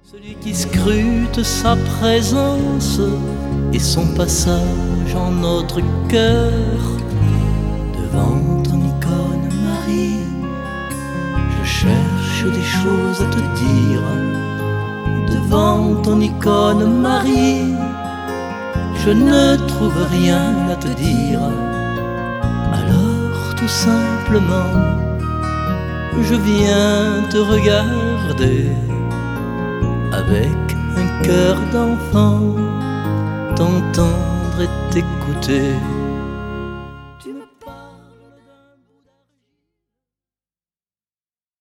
Celui qui scrute sa présence et son passage en notre cœur, devant ton icône Marie, je cherche des choses à te dire. Devant ton icône Marie, je ne trouve rien à te dire. Alors tout simplement, je viens te regarder avec un cœur d'enfant, t'entendre et t'écouter.